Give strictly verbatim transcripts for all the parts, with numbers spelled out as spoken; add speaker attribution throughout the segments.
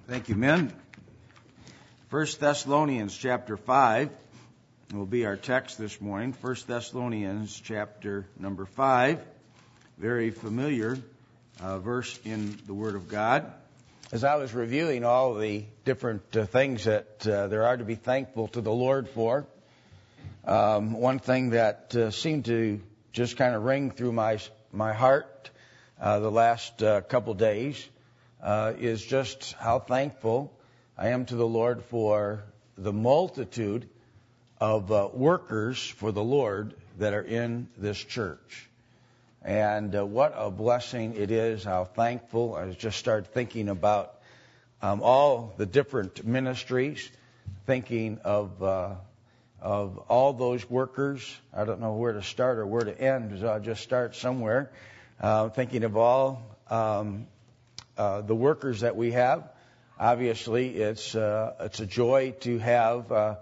Speaker 1: Thank you, men. First Thessalonians chapter five will be our text this morning. First Thessalonians chapter number five, very familiar uh, verse in the Word of God. As I was reviewing all the different uh, things that uh, there are to be thankful to the Lord for, um, one thing that uh, seemed to just kind of ring through my my heart uh, the last uh, couple days uh, is just how thankful I am to the Lord for the multitude of uh, workers for the Lord that are in this church. And uh, what a blessing it is, how thankful. I just started thinking about um, all the different ministries, thinking of uh, of all those workers. I don't know where to start or where to end, so I'll just start somewhere. Uh, thinking of all um, uh, the workers that we have. Obviously, it's uh, it's a joy to have uh,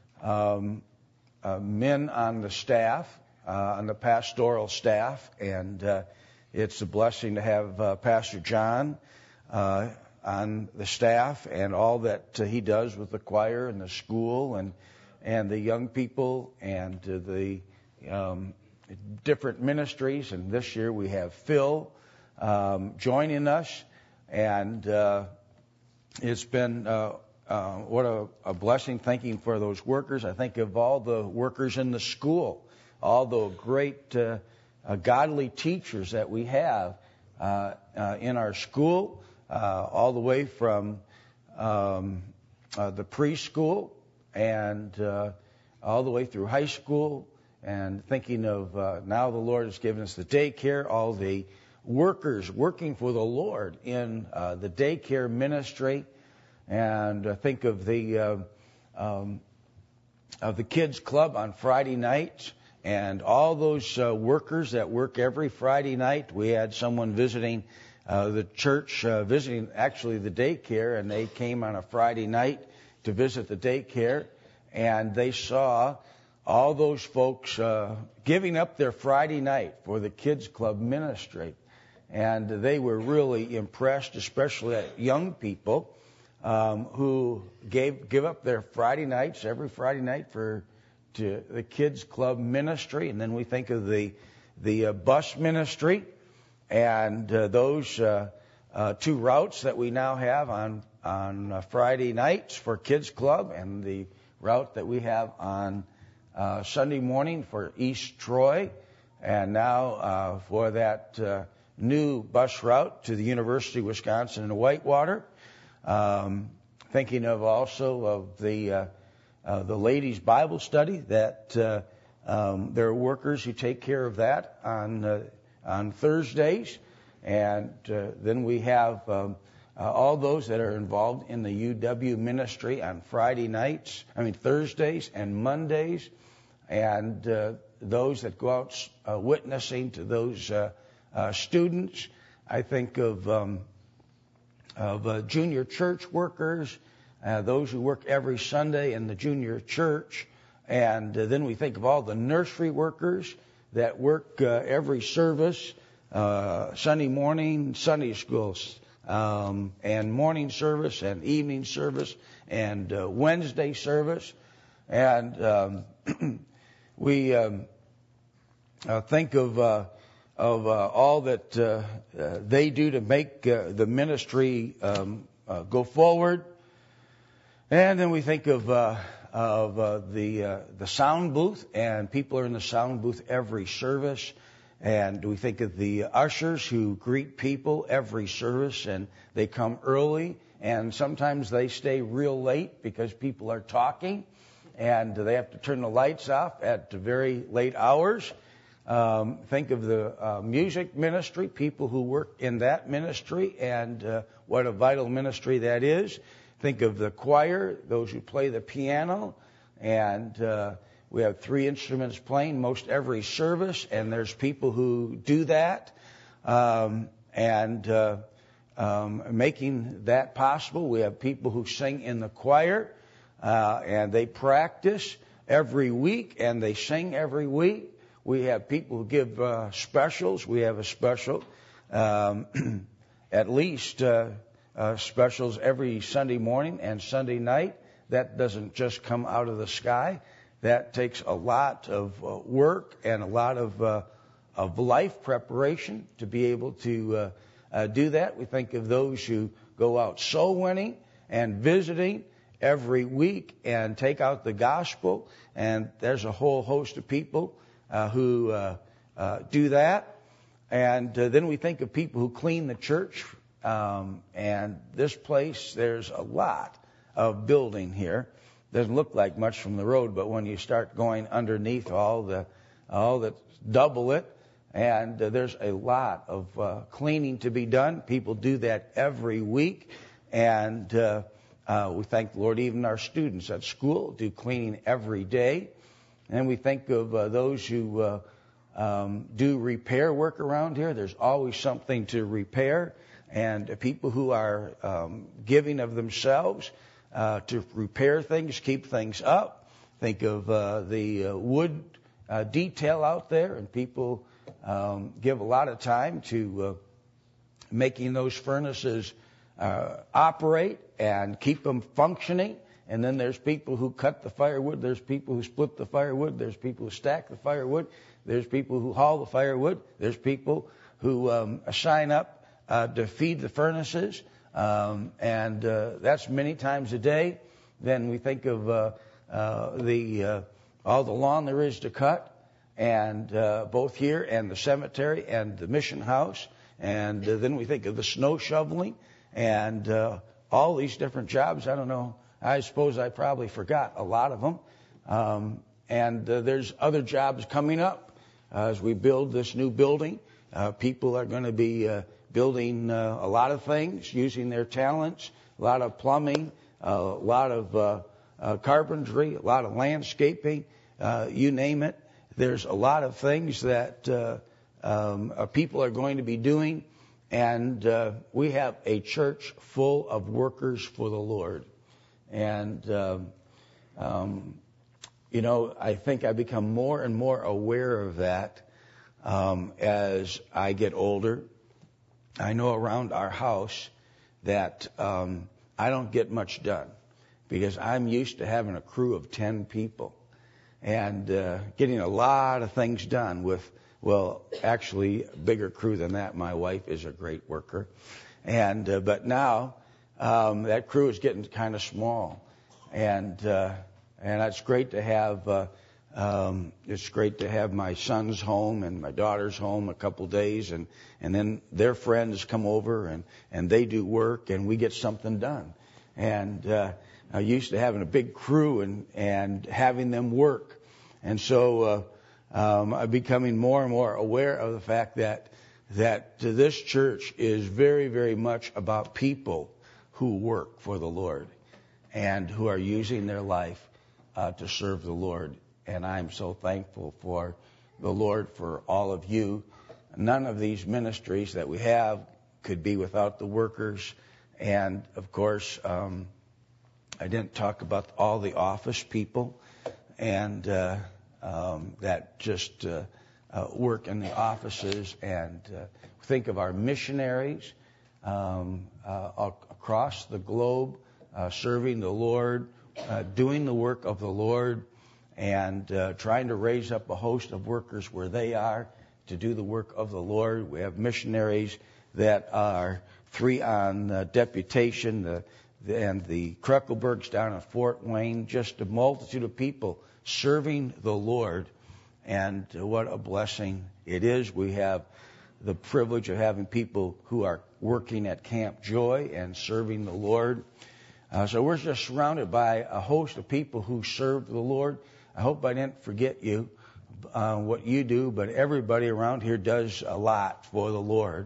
Speaker 1: um, uh, men on the staff, uh, on the pastoral staff, and uh, it's a blessing to have uh, Pastor John uh, on the staff and all that uh, he does with the choir and the school and and the young people and uh, the um, different ministries. And this year we have Phil um, joining us, and uh, it's been uh, uh, what a, a blessing thinking for those workers. I think of all the workers in the school, all the great uh, uh, godly teachers that we have uh, uh, in our school, uh, all the way from um, uh, the preschool and uh, all the way through high school. And thinking of uh, now the Lord has given us the daycare, all the workers working for the Lord in uh, the daycare ministry, and uh, think of the uh, um, of the kids club on Friday nights, and all those uh, workers that work every Friday night. We had someone visiting uh, the church, uh, visiting actually the daycare, and they came on a Friday night to visit the daycare, and they saw all those folks uh, giving up their Friday night for the kids club ministry. And they were really impressed, especially at young people um, who gave give up their Friday nights, every Friday night, for to the kids club ministry. And then we think of the the uh, bus ministry and uh, those uh, uh, two routes that we now have on on uh, Friday nights for kids club, and the route that we have on uh, Sunday morning for East Troy, and now uh, for that Uh, new bus route to the University of Wisconsin in Whitewater. Um, thinking of also of the uh, uh, the ladies' Bible study that uh, um, there are workers who take care of that on uh, on Thursdays, and uh, then we have um, uh, all those that are involved in the U W ministry on Friday nights. I mean Thursdays and Mondays, and uh, those that go out uh, witnessing to those Uh, Uh, students. I think of um, of uh, junior church workers, uh, those who work every Sunday in the junior church, and uh, then we think of all the nursery workers that work uh, every service, uh, Sunday morning, Sunday schools, um, and morning service, and evening service, and uh, Wednesday service, and um, we um, uh, think of Uh, of uh, all that uh, uh, they do to make uh, the ministry um, uh, go forward. And then we think of uh, of uh, the uh, the sound booth, and people are in the sound booth every service. And we think of the ushers who greet people every service, and they come early, and sometimes they stay real late because people are talking, and they have to turn the lights off at very late hours. Um, think of the uh, music ministry, people who work in that ministry, and uh, what a vital ministry that is. Think of the choir, those who play the piano, and uh, we have three instruments playing most every service, and there's people who do that, um, and uh, um, making that possible. We have people who sing in the choir, uh, and they practice every week, and they sing every week. We have people who give uh, specials. We have a special um, at least uh, uh, uh, specials every Sunday morning and Sunday night. That doesn't just come out of the sky. That takes a lot of uh, work and a lot of uh, of life preparation to be able to uh, uh, do that. We think of those who go out soul winning and visiting every week and take out the gospel. And there's a whole host of people uh, who uh, uh, do that. And uh, then we think of people who clean the church. Um, and this place, there's a lot of building here. Doesn't look like much from the road, but when you start going underneath all the, all the double it, and uh, there's a lot of uh, cleaning to be done. People do that every week, and uh, uh, we thank the Lord. Even our students at school do cleaning every day, and we think of uh, those who uh, um, do repair work around here. There's always something to repair, and uh, people who are um, giving of themselves uh, to repair things, keep things up. Think of uh, the uh, wood uh, detail out there, and people Um, give a lot of time to uh, making those furnaces uh, operate and keep them functioning. And then there's people who cut the firewood. There's people who split the firewood. There's people who stack the firewood. There's people who haul the firewood. There's people who um, sign up uh, to feed the furnaces. Um, and uh, that's many times a day. Then we think of uh, uh, the uh, all the lawn there is to cut. And uh, both here and the cemetery and the mission house. And uh, then we think of the snow shoveling and uh, all these different jobs. I don't know. I suppose I probably forgot a lot of them. Um, and uh, there's other jobs coming up uh, as we build this new building. Uh, people are going to be uh, building uh, a lot of things, using their talents, a lot of plumbing, uh, a lot of uh, uh, carpentry, a lot of landscaping, uh, you name it. There's a lot of things that uh, um, uh, people are going to be doing, and uh, we have a church full of workers for the Lord. And, um, um, you know, I think I become more and more aware of that um, as I get older. I know around our house that um, I don't get much done because I'm used to having a crew of ten people. And uh, getting a lot of things done with, well, actually a bigger crew than that. My wife is a great worker. And uh, but now um, that crew is getting kind of small. And uh, and it's great to have uh, um, it's great to have my son's home and my daughter's home a couple days, and, and then their friends come over and, and they do work and we get something done. And uh, I used to having a big crew and, and having them work. And so uh, um, I'm becoming more and more aware of the fact that that this church is very, very much about people who work for the Lord and who are using their life uh, to serve the Lord. And I'm so thankful for the Lord for all of you. None of these ministries that we have could be without the workers. And, of course, um, I didn't talk about all the office people and uh, um, that just uh, uh, work in the offices, and uh, think of our missionaries um, uh, across the globe uh, serving the Lord, uh, doing the work of the Lord, and uh, trying to raise up a host of workers where they are to do the work of the Lord. We have missionaries that are three on uh, deputation, the and the Kruckelbergs down at Fort Wayne, just a multitude of people serving the Lord. And what a blessing it is. We have the privilege of having people who are working at Camp Joy and serving the Lord. Uh, so we're just surrounded by a host of people who serve the Lord. I hope I didn't forget you, uh, what you do, but everybody around here does a lot for the Lord.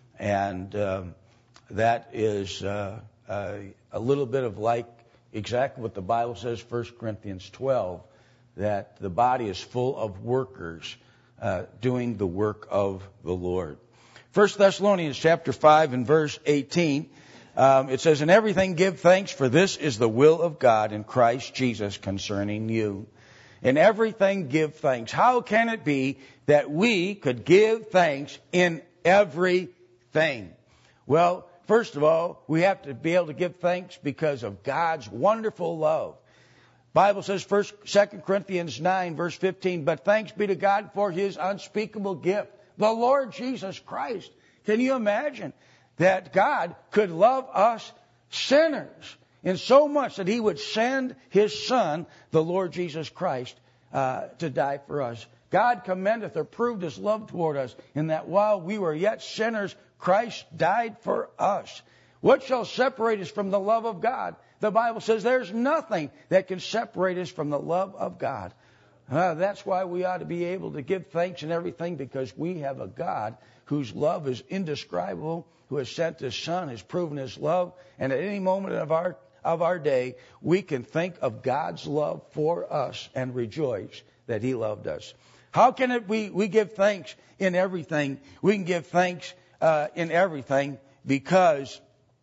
Speaker 1: And um, that is uh, uh, a little bit of like exactly what the Bible says, First Corinthians twelve, that the body is full of workers uh, doing the work of the Lord. First Thessalonians chapter five and verse eighteen, um, it says, "In everything give thanks, for this is the will of God in Christ Jesus concerning you." In everything give thanks. How can it be that we could give thanks in everything? Well, first of all, we have to be able to give thanks because of God's wonderful love. Bible says, First, Second Corinthians nine, verse fifteen, but thanks be to God for His unspeakable gift, the Lord Jesus Christ. Can you imagine that God could love us sinners in so much that He would send His Son, the Lord Jesus Christ, uh, to die for us? God commendeth or proved His love toward us in that while we were yet sinners, Christ died for us. What shall separate us from the love of God? The Bible says there's nothing that can separate us from the love of God. Uh, that's why we ought to be able to give thanks and everything, because we have a God whose love is indescribable, who has sent His Son, has proven His love. And at any moment of our of our day, we can think of God's love for us and rejoice that He loved us. How can it we, we give thanks in everything? We can give thanks uh, in everything because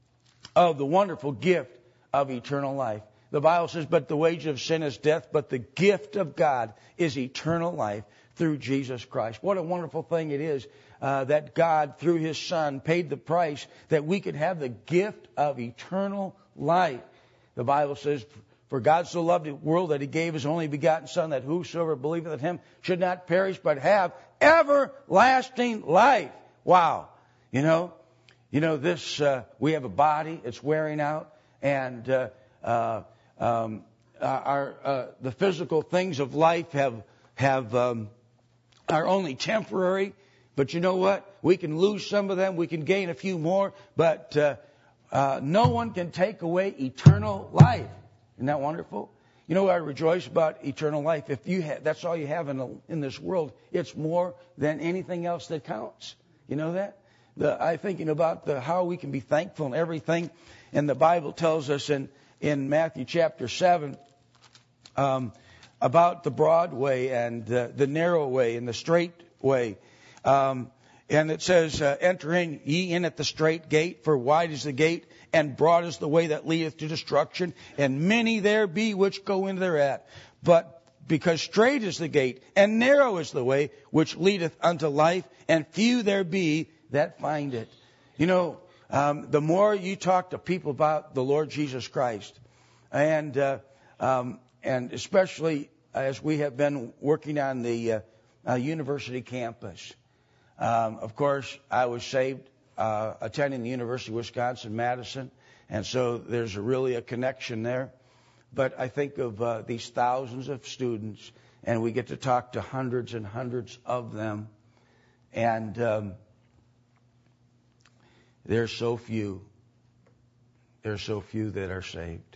Speaker 1: of the wonderful gift of eternal life. The Bible says, but the wages of sin is death, but the gift of God is eternal life through Jesus Christ. What a wonderful thing it is uh, that God, through His Son, paid the price that we could have the gift of eternal life. The Bible says, for God so loved the world that He gave His only begotten Son, that whosoever believeth in Him should not perish, but have everlasting life. Wow. You know, you know this, uh, we have a body, it's wearing out. And uh, uh, um, our uh, the physical things of life have have um, are only temporary. But you know what? We can lose some of them. We can gain a few more. But uh, uh, no one can take away eternal life. Isn't that wonderful? You know, I rejoice about eternal life. If you have, that's all you have in the, in this world, it's more than anything else that counts. You know that? The, I'm thinking about the, how we can be thankful in everything. And the Bible tells us in, in Matthew chapter seven um, about the broad way and the, the narrow way and the straight way. Um, and it says, uh, enter in ye in at the straight gate, for wide is the gate, and broad is the way that leadeth to destruction, and many there be which go in thereat. But because straight is the gate, and narrow is the way which leadeth unto life, and few there be that find it. You know, Um, the more you talk to people about the Lord Jesus Christ, and uh, um, and especially as we have been working on the uh, uh, university campus. Um, of course, I was saved uh, attending the University of Wisconsin-Madison, and so there's a, really a connection there. But I think of uh, these thousands of students, and we get to talk to hundreds and hundreds of them, and um, There's so few. There's so few that are saved.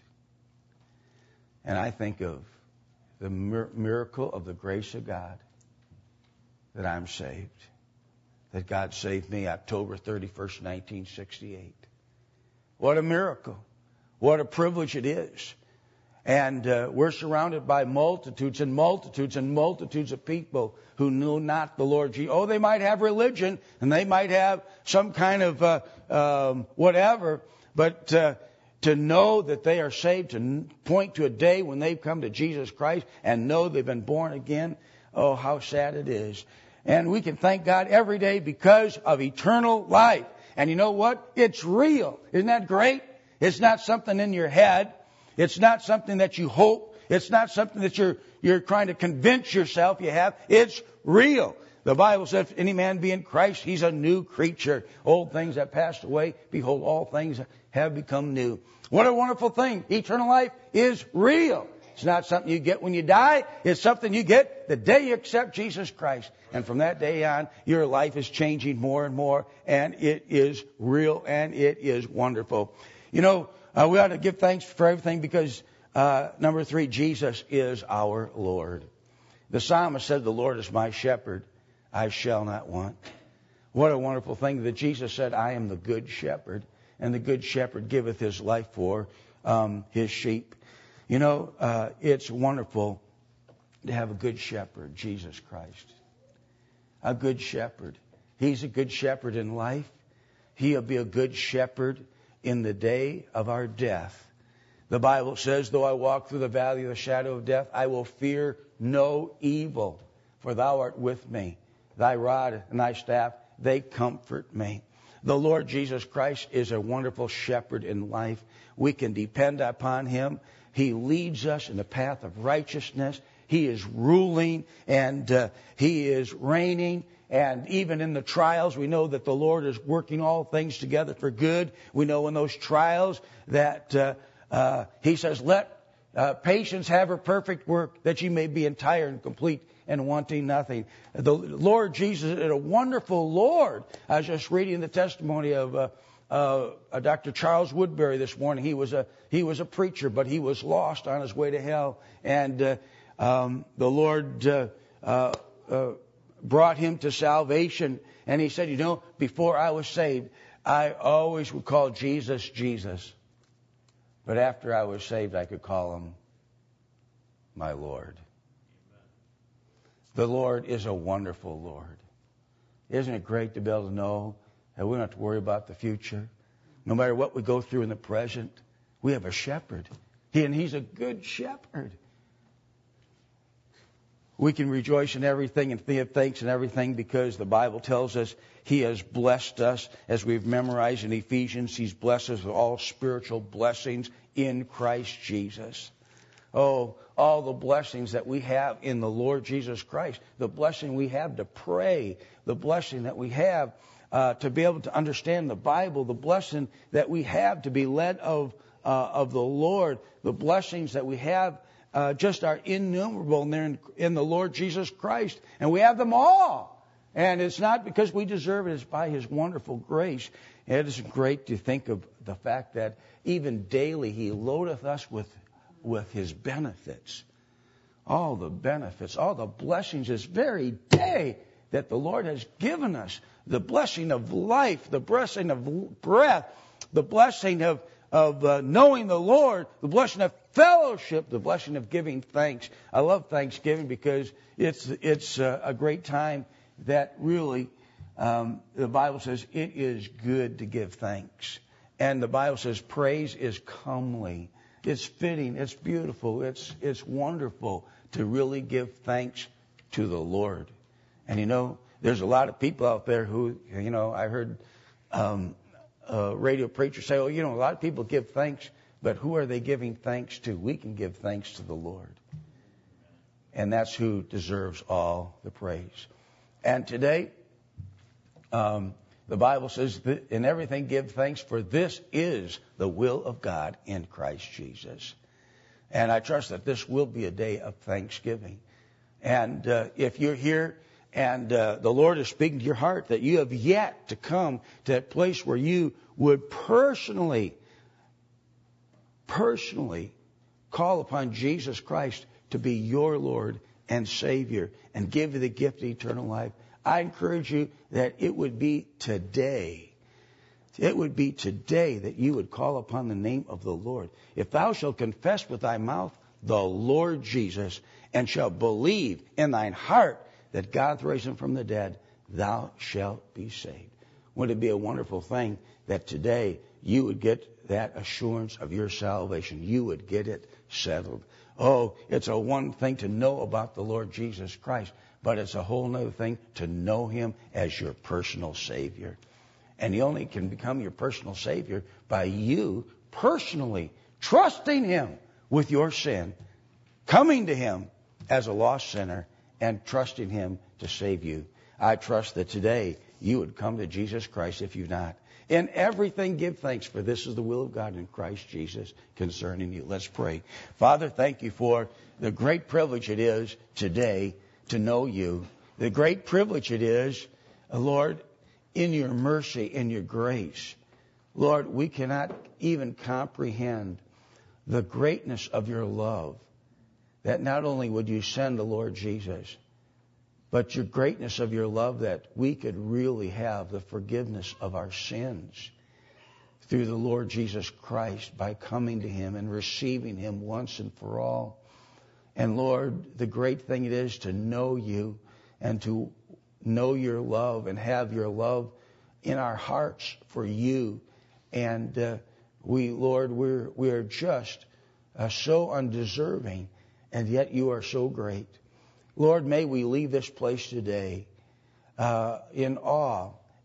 Speaker 1: And I think of the mir- miracle of the grace of God that I'm saved. That God saved me October thirty-first, nineteen sixty-eight. What a miracle. What a privilege it is. And uh, we're surrounded by multitudes and multitudes and multitudes of people who knew not the Lord Jesus. Oh, they might have religion and they might have some kind of uh, um, whatever, but uh, to know that they are saved, to point to a day when they've come to Jesus Christ and know they've been born again, oh, how sad it is. And we can thank God every day because of eternal life. And you know what? It's real. Isn't that great? It's not something in your head. It's not something that you hope. It's not something that you're you're trying to convince yourself you have. It's real. The Bible says, if any man be in Christ, he's a new creature. Old things have passed away. Behold, all things have become new. What a wonderful thing. Eternal life is real. It's not something you get when you die. It's something you get the day you accept Jesus Christ. And from that day on, your life is changing more and more. And it is real and it is wonderful. You know, uh, we ought to give thanks for everything because, uh, number three, Jesus is our Lord. The psalmist said, the Lord is my shepherd. I shall not want. What a wonderful thing that Jesus said, I am the good shepherd. And the good shepherd giveth his life for um, his sheep. You know, uh, it's wonderful to have a good shepherd, Jesus Christ. A good shepherd. He's a good shepherd in life. He'll be a good shepherd in the day of our death. The Bible says, though I walk through the valley of the shadow of death, I will fear no evil, for thou art with me. Thy rod and thy staff, they comfort me. The Lord Jesus Christ is a wonderful shepherd in life. We can depend upon Him. He leads us in the path of righteousness. He is ruling and uh, He is reigning. And even in the trials, we know that the Lord is working all things together for good. We know in those trials that uh, uh, He says, let uh, patience have her perfect work, that ye may be entire and complete and wanting nothing. The Lord Jesus is a wonderful Lord. I was just reading the testimony of uh, uh, Doctor Charles Woodbury this morning. He was a he was a preacher, but he was lost on his way to hell. And uh, um, the Lord uh, uh, uh, brought him to salvation. And he said, you know, before I was saved, I always would call Jesus, Jesus. But after I was saved, I could call Him my Lord. The Lord is a wonderful Lord. Isn't it great to be able to know that we don't have to worry about the future? No matter what we go through in the present, we have a shepherd. He, and He's a good shepherd. We can rejoice in everything and give thanks in everything because the Bible tells us He has blessed us. As we've memorized in Ephesians, He's blessed us with all spiritual blessings in Christ Jesus. Oh, all the blessings that we have in the Lord Jesus Christ. The blessing we have to pray. The blessing that we have uh, to be able to understand the Bible. The blessing that we have to be led of, uh, of the Lord. The blessings that we have uh, just are innumerable in, in, in the Lord Jesus Christ. And we have them all. And it's not because we deserve it. It's by His wonderful grace. And it is great to think of the fact that even daily He loadeth us with with His benefits. All the benefits, all the blessings this very day that the Lord has given us. The blessing of life, the blessing of breath, the blessing of, of uh, knowing the Lord, the blessing of fellowship, the blessing of giving thanks. I love Thanksgiving because it's, it's uh, a great time that really, um, the Bible says it is good to give thanks. And the Bible says praise is comely. It's fitting, it's beautiful, it's it's wonderful to really give thanks to the Lord. And you know, there's a lot of people out there who, you know, I heard um, a radio preacher say, oh, you know, a lot of people give thanks, but who are they giving thanks to? We can give thanks to the Lord. And that's who deserves all the praise. And today, um, the Bible says, that in everything give thanks, for this is the will of God in Christ Jesus. And I trust that this will be a day of thanksgiving. And uh, if you're here and uh, the Lord is speaking to your heart that you have yet to come to that place where you would personally, personally call upon Jesus Christ to be your Lord and Savior and give you the gift of eternal life, I encourage you that it would be today. It would be today that you would call upon the name of the Lord. If thou shalt confess with thy mouth the Lord Jesus, and shalt believe in thine heart that God hath raised him from the dead, thou shalt be saved. Wouldn't it be a wonderful thing that today you would get that assurance of your salvation? You would get it settled. Oh, it's a one thing to know about the Lord Jesus Christ, but it's a whole other thing to know Him as your personal Savior. And He only can become your personal Savior by you personally trusting Him with your sin, coming to Him as a lost sinner, and trusting Him to save you. I trust that today you would come to Jesus Christ if you've not. In everything give thanks, for this is the will of God in Christ Jesus concerning you. Let's pray. Father, thank you for the great privilege it is today to know you. The great privilege it is, Lord, in your mercy and your grace. Lord, we cannot even comprehend the greatness of your love. That not only would you send the Lord Jesus, but your greatness of your love that we could really have the forgiveness of our sins through the Lord Jesus Christ by coming to Him and receiving Him once and for all. And Lord, the great thing it is to know you and to know your love and have your love in our hearts for you. And uh, we, Lord, we're, we are just uh, so undeserving, and yet you are so great. Lord, may we leave this place today uh, in awe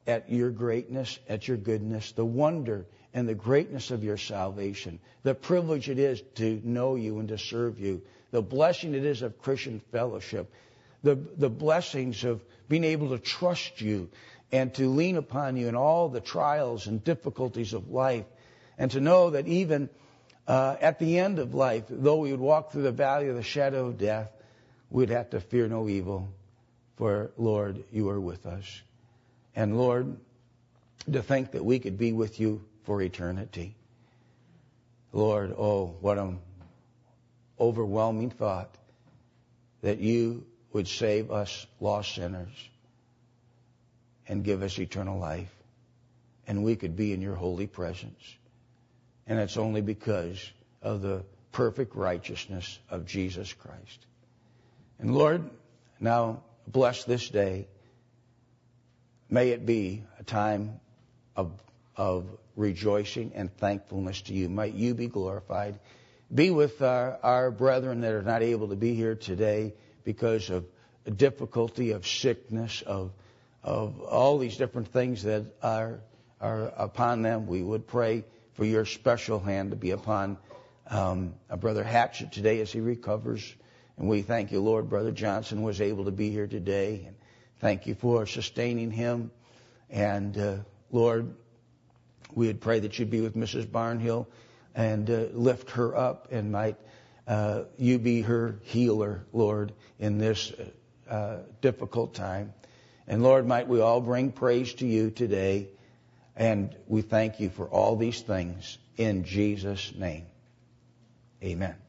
Speaker 1: at your greatness, at your goodness, the wonder and the greatness of your salvation, the privilege it is to know you and to serve you, the blessing it is of Christian fellowship, the, the blessings of being able to trust you and to lean upon you in all the trials and difficulties of life, and to know that even uh, at the end of life, though we would walk through the valley of the shadow of death, we'd have to fear no evil, for, Lord, you are with us. And, Lord, to think that we could be with you for eternity. Lord, oh, what an overwhelming thought that you would save us lost sinners and give us eternal life, and we could be in your holy presence. And it's only because of the perfect righteousness of Jesus Christ. And Lord, now bless this day. May it be a time of, of rejoicing and thankfulness to you. Might you be glorified. Be with our, our brethren that are not able to be here today because of difficulty, of sickness, of of all these different things that are are upon them. We would pray for your special hand to be upon um, our Brother Hatchett today as he recovers. And we thank you, Lord, Brother Johnson was able to be here today. And thank you for sustaining him. And, uh, Lord, we would pray that you'd be with Missus Barnhill and uh, lift her up, and might uh, you be her healer, Lord, in this uh, difficult time. And Lord, might we all bring praise to you today. And we thank you for all these things in Jesus' name. Amen.